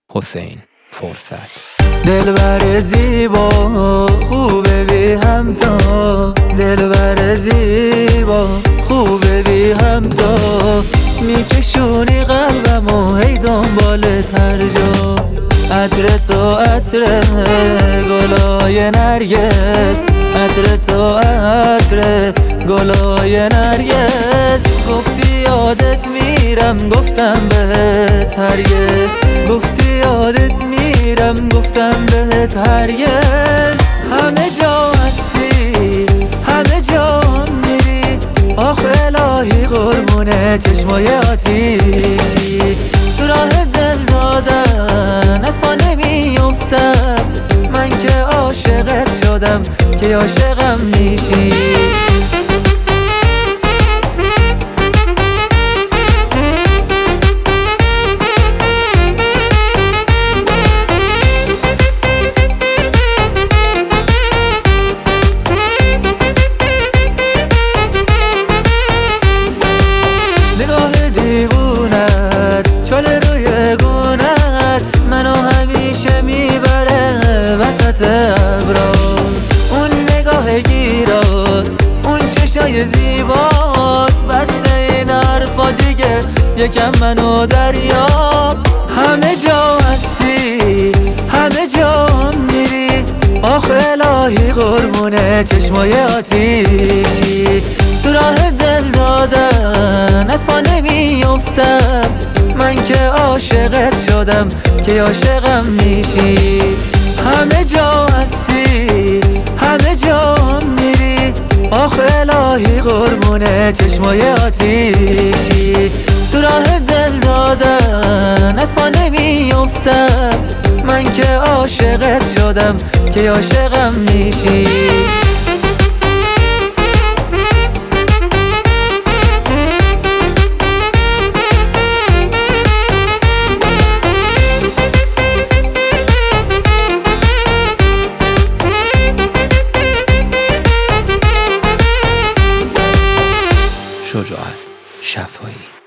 حسین فرصت. دلبر زیبا خوبه بی همتا، دلبر زیبا خوبه بی همتا، میکشونی قلبمو هی دنبالت هر جا. عطر تو عطر گلای نرگس، عطر تو عطر گلای نرگس. گفتی یادت میرم گفتم بهت هرگز، گفتی یادت میرم گفتم بهت هرگز. همه جا هستی همه جا میری، آخ الهی قربونه چشمای آتیشیت. تو راه دل دادن از پا نمیافتم، من که عاشقت شدم که عاشقم میشی. نگاه دیوونت چاله روی گونت، منو همیشه میبره وسط ابرا. اون نگاه گیرات، اون چشای زیبات، بس این حرفا دیگه یکم منو دریاب. همه جا هستی همه جا میری، آخ الهی قربونه چشمای آتیشیت. تو راه دل دادن از پا نمیافتم، من که عاشقت شدم که عاشقم میشی. همه جا هستی همه جا میری، آخ الهی قربونه چشمای آتیشیت. تو راه دل دادن از پا نمیافتم، من که عاشقت شدم که عاشقم میشی. شجاعت شفایی.